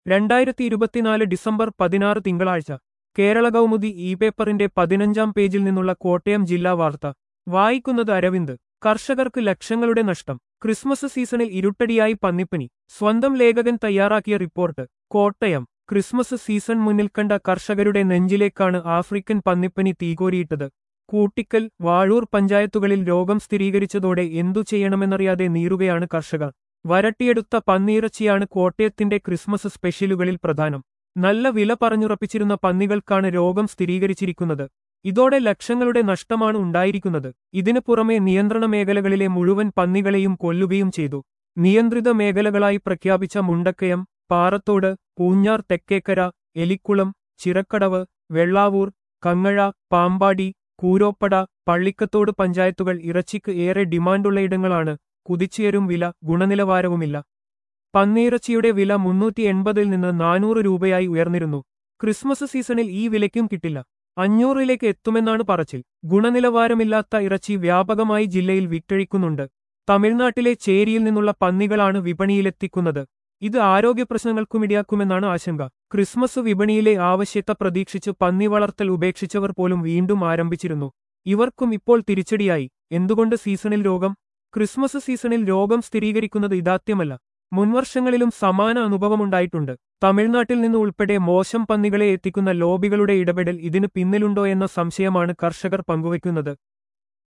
2024 December 16 തിങ്കളാഴ്ച Kerala Kaumudi E പേപ്പറിന്റെ 15-ാം പേജിൽ നിന്നുള്ള കോട്ടയം ജില്ലാ വാർത്ത വായിക്കുന്നത് അരവിന്ദ്. കർഷകർക്ക് ലക്ഷങ്ങളുടെ നഷ്ടം. ക്രിസ്മസ് സീസണിൽ ഇരുട്ടടിയായി പന്നിപ്പനി. സ്വന്തം ലേഖകൻ തയ്യാറാക്കിയ റിപ്പോർട്ട്. കോട്ടയം. ക്രിസ്മസ് സീസൺ മുന്നിൽ കണ്ട കർഷകരുടെ നെഞ്ചിലേക്കാണ് ആഫ്രിക്കൻ പന്നിപ്പനി തീകോരിയിട്ടത്. കൂട്ടിക്കൽ, വാഴൂർ പഞ്ചായത്തുകളിൽ രോഗം സ്ഥിരീകരിച്ചതോടെ എന്തു ചെയ്യണമെന്നറിയാതെ നീറുകയാണ് കർഷകർ. വരട്ടിയെടുത്ത പന്നിയിറച്ചിയാണ് കോട്ടയത്തിന്റെ ക്രിസ്മസ് സ്പെഷ്യലുകളിൽ പ്രധാനം. നല്ല വില പറഞ്ഞുറപ്പിച്ചിരുന്ന പന്നികൾക്കാണ് രോഗം സ്ഥിരീകരിച്ചിരിക്കുന്നത്. ഇതോടെ ലക്ഷങ്ങളുടെ നഷ്ടമാണ് ഉണ്ടായിരിക്കുന്നത്. ഇതിനു പുറമെ നിയന്ത്രണ മേഖലകളിലെ മുഴുവൻ പന്നികളെയും കൊല്ലുകയും ചെയ്തു. നിയന്ത്രിത മേഖലകളായി പ്രഖ്യാപിച്ച മുണ്ടക്കയം, പാറത്തോട്, പൂഞ്ഞാർ തെക്കേക്കര, എലിക്കുളം, ചിറക്കടവ്, വെള്ളാവൂർ, കങ്ങഴ, പാമ്പാടി, കൂരോപ്പട, പള്ളിക്കത്തോട് പഞ്ചായത്തുകൾ ഇറച്ചിക്ക് ഏറെ ഡിമാൻഡുള്ള ഇടങ്ങളാണ്. കുതിച്ചുയരും വില, ഗുണനിലവാരവുമില്ല. പന്നിയിറച്ചിയുടെ വില 380-ൽ നിന്ന് 400 രൂപയായി ഉയർന്നിരുന്നു. ക്രിസ്മസ് സീസണിൽ ഈ വിലയ്ക്കും കിട്ടില്ല. 500-ലേക്ക് എത്തുമെന്നാണ് പറച്ചിൽ. ഗുണനിലവാരമില്ലാത്ത ഇറച്ചി വ്യാപകമായി ജില്ലയിൽ വിറ്റഴിക്കുന്നുണ്ട്. തമിഴ്നാട്ടിലെ ചേരിയിൽ നിന്നുള്ള പന്നികളാണ് വിപണിയിലെത്തിക്കുന്നത്. ഇത് ആരോഗ്യപ്രശ്നങ്ങൾക്കുമിടയാക്കുമെന്നാണ് ആശങ്ക. ക്രിസ്മസ് വിപണിയിലെ ആവശ്യത്തെ പ്രതീക്ഷിച്ച് പന്നി വളർത്തൽ ഉപേക്ഷിച്ചവർ പോലും വീണ്ടും ആരംഭിച്ചിരുന്നു. ഇവർക്കും ഇപ്പോൾ തിരിച്ചടിയായി. എന്തുകൊണ്ട് സീസണിൽ രോഗം? ക്രിസ്മസ് സീസണിൽ രോഗം സ്ഥിരീകരിക്കുന്നത് ഇതാദ്യമല്ല. മുൻവർഷങ്ങളിലും സമാന അനുഭവമുണ്ടായിട്ടുണ്ട്. തമിഴ്നാട്ടിൽ നിന്ന് ഉൾപ്പെടെ മോശം പന്നികളെ എത്തിക്കുന്ന ലോബികളുടെ ഇടപെടൽ ഇതിന് പിന്നിലുണ്ടോ എന്ന സംശയമാണ് കർഷകർ പങ്കുവയ്ക്കുന്നത്.